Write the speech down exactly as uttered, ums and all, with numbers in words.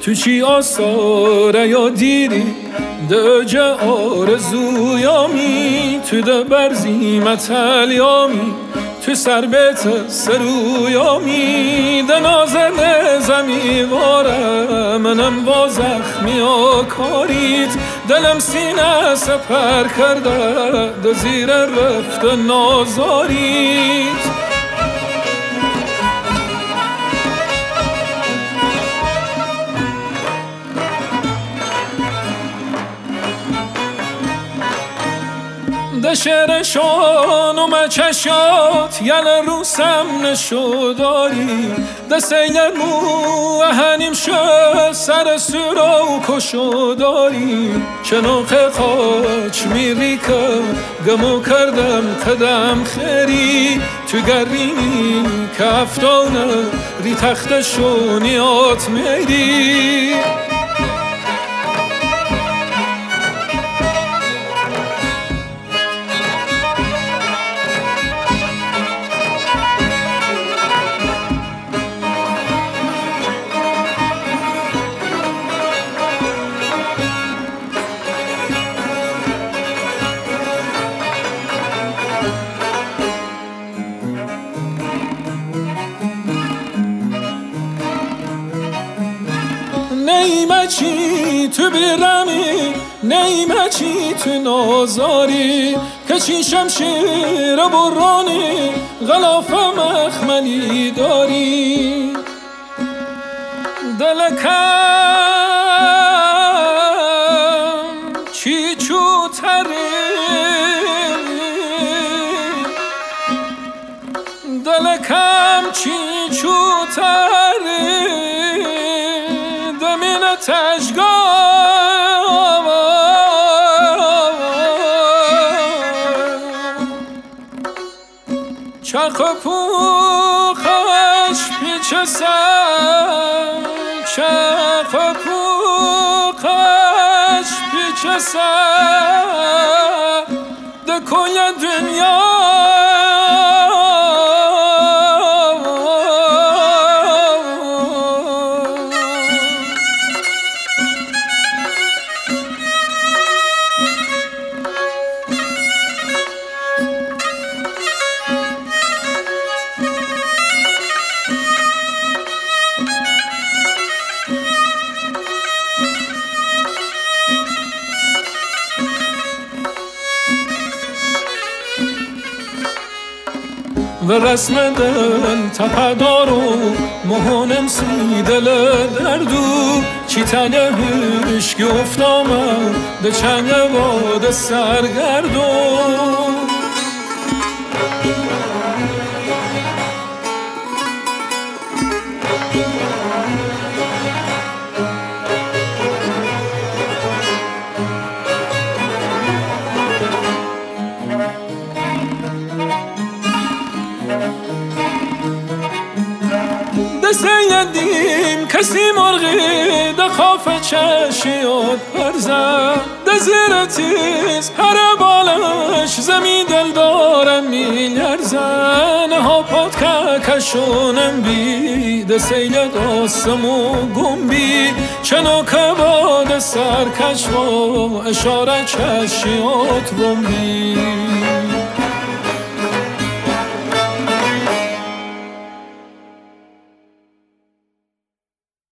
تو چی آساره یا دیری دجه آرزویامی تو ده برزی متلیامی تو سر بیت سرویامی ده نازن زمی واره منم با زخمی آکاریت دلم سینه سپر کرده ده زیر رفت نازاریت ده شعرشان و مچشات یل روسم نشو داری ده سیلر مو هنیم شد سر سورا و کشو داری چنوخ خاچ میری که گمو کردم قدم خیری تو گرینی کفتانه ری تخت شونیات میری نیمه چی تو بیرمی نیمه چی تو نازاری که چی شمشیر برانی غلاف مخملی داری دلکم چی چوتری دلکم چی چوتری تشگاه چرخ پوخش پیچ سر چرخ پوخش پیچ سر ده کل دنیا و رسم دل تپدار و مهانم سی دل دردو چی تنه هشگی افتامم ده چنگ باد سرگردو ده سیدیم کسی مرغی ده خاف چشیات پرزن ده زیر تیز پر بالش زمی دل دارم میلرزن ها پاد که کشونم بی ده سید آسم و گنبی چنو که باد سرکش و اشاره چشیات بومبی